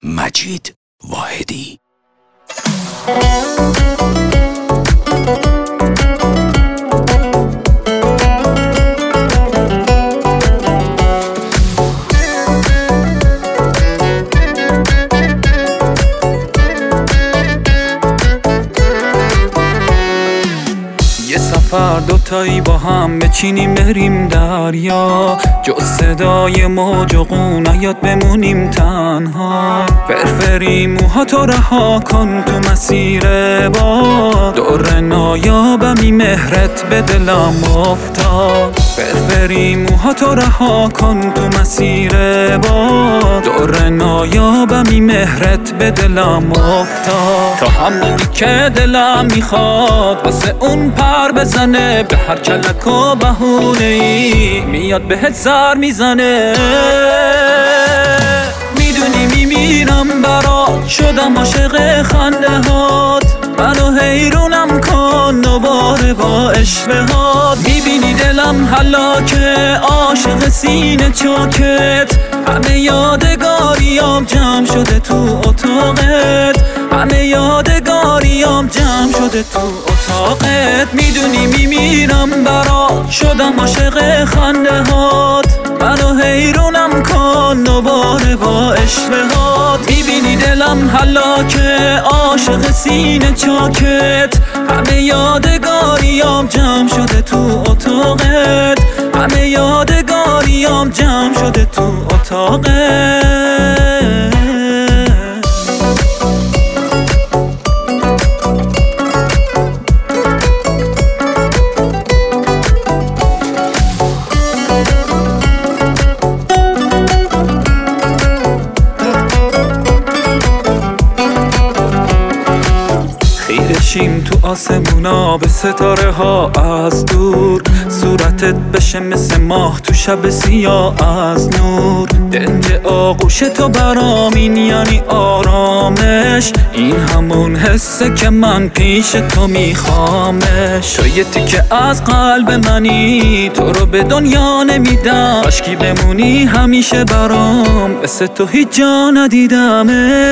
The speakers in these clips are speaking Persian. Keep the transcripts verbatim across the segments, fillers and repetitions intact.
مجید واحدی. یه سفر دوتایی با هم بچینیم بریم دریا، جز صدای موج و قون نیاد بمونیم تنها. فرفری موهاتو رها کن تو مسیر باد، دور نایابمی مهرت به دلم افتاد. فرفری موهاتو رها کن تو مسیر باد، دور نایابمی مهرت به دلم افتاد. تا همونی که دلم میخواد واسه اون پر بزنه، به هر کلک و بهونه ای میاد بهت سر میزنه. میدونی میمیرم برات، شدم عاشق خنده هات، منو حیرونم کن دوباره با اشوهات. میبینی دلم هلاکه، عاشق سینه چاکت، همه یادگاریام جمع شده تو اتاقت، همه یادگاریام جمع شده تو اتاقت. میدونی میمیرم برات، شدم عاشق خنده هات، منو حیرونم کن دوباره با اشوهات. میبینی دلم هلاکه، عاشق سینه چاکت، همه یادگاریام جمع شده تو اتاقت، همه یادگاریام جمع شده تو اتاقت. خیرشیم تو آسمونا به ستاره ها از دور، صورتت بشه مثل ماه تو شب سیاه از نور. دنج آغوش تو برام این یعنی آرامش، این همون حسه که من پیش تو میخوامش. تو یه تیکه از قلب منی، تو رو به دنیا نمیدم، کاشکی بمونی همیشه برام، مثل تو هیچ جا ندیدمه.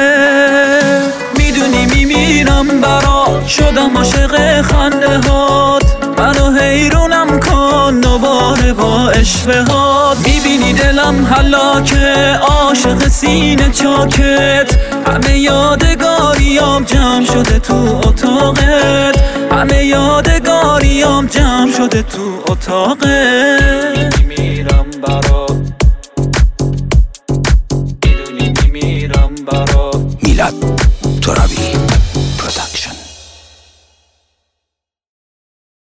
میدونی میمیرم برات، شدم عاشق خنده هات، منو حیرونم کن دوباره با اشوهات. میبینی دلم هلاکه، عاشق سینه چاکت، همه یادگاریام جمع شده تو اتاقت، همه یادگاریام جمع شده تو اتاقت. میمیرم برات، میدونی میمیرم برات. میلاد ترابی.